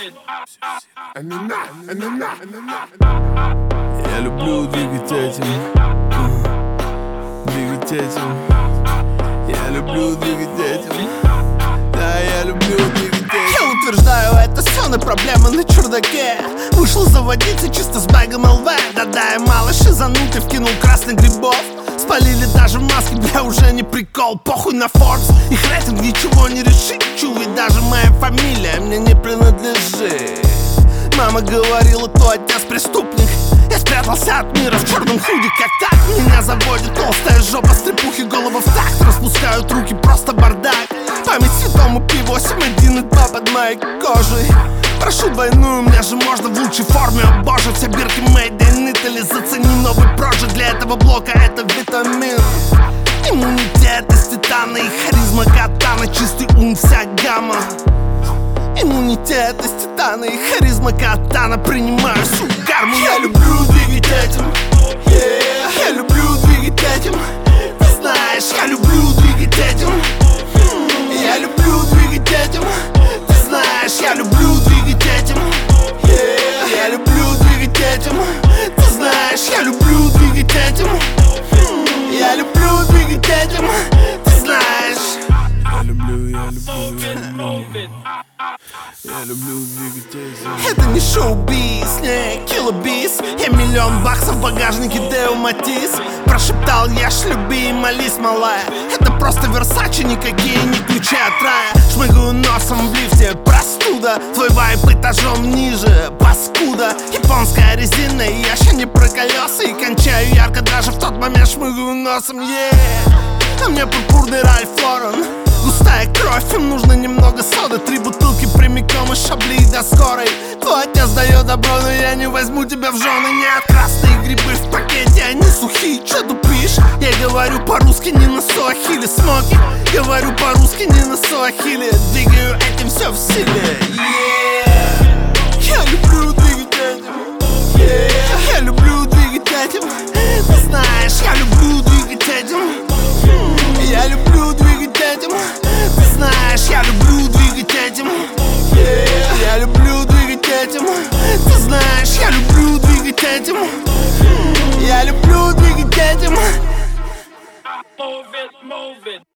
Я люблю двигать этим, двигать этим. Я люблю двигать этим. Да, я люблю двигать этим. Я утверждаю, это все на проблемы на чердаке. Вышел заводиться чисто с бэгом ЛВ. Да-да, я мало шизанутый, вкинул красных грибов. Спалили даже маски, бля, уже не прикол. Похуй на Forbes, их рейтинг ничего не решит. Чуй, даже моя фамилия мне не принадлежит. Мама говорила, то отец преступник. Я спрятался от мира в черном худе, как так. Меня заводит толстая жопа, стрепухи, голова в такт. Распускают руки, просто бардак. Память святому P8, 1 и 2 под моей кожей. Прошу двойную, мне же можно в лучшей форме. О боже, вся бирки made in Italy. Зацени новый прожект, для этого блока это витамин. Иммунитет из титана и харизма катана. Чистый ум, вся гамма. Иммунитет из титана и харизма катана. Принимаю всю карму. Я люблю двигать этим, yeah. Я люблю двигать этим. Ты знаешь, я люблю двигать этим. Я люблю двигать этим. Ты знаешь, я люблю двигать этим, yeah. Я люблю двигать этим. Ты знаешь, я люблю двигать этим. Я люблю двигать этим. Ты знаешь. Я люблю, я люблю, я люблю двигать этим. Это не шоу-биз, не киллобиз. Я миллион баксов в багажнике Део Матис. Прошептал я, шлюби и молись, малая. Это просто Версачи, никакие не ключи от рая. Шмыгаю носом в лифте, простуда. Твой вайп этажом ниже, паскуда. Японская резина, и я еще не про колеса. И кончаю ярко, даже в тот момент шмыгаю носом, yeah. А мне пурпурный Ральф Лорен. Густая кровь, им нужно немного соды. 3 бутылки прямиком из Шабли до скорой. Твой отец дает добро, но я не возьму тебя в жены. Нет, красные грибы в пакете, они сухие, чё тупишь? Я говорю по-русски, не на суахиле. Смоки, говорю по-русски, не на суахиле. Двигаю этим все в силе, yeah. Я люблю двигать этим, yeah. Я люблю двигать этим. Ты знаешь, я люблю двигать этим. Я люблю двигать этим. Ты знаешь, я люблю двигать этим, yeah. Я люблю двигать этим. Ты знаешь, я люблю двигать этим. Я люблю двигать этим. Move it, move it.